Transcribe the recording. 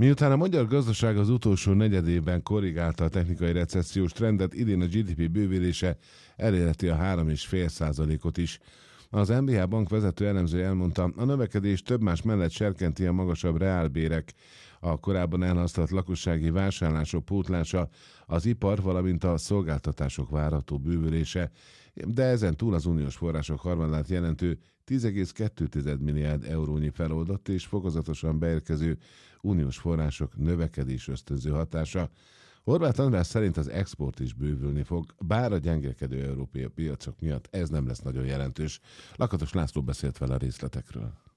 Miután a magyar gazdaság az utolsó negyedében korrigálta a technikai recessziós trendet, idén a GDP bővítése elérheti a 3,5%-ot is. Az MBH bank vezető elemző elmondta, a növekedés több más mellett serkenti a magasabb reálbérek, a korábban elhasznált lakossági vásárlások pótlása, az ipar, valamint a szolgáltatások várható bővülése, de ezen túl az uniós források harmadát jelentő 10,2 milliárd eurónyi feloldott és fokozatosan beérkező uniós források növekedés ösztönző hatása. Horváth András szerint az export is bővülni fog, bár a gyengelkedő európai piacok miatt ez nem lesz nagyon jelentős. Lakatos László beszélt vele a részletekről.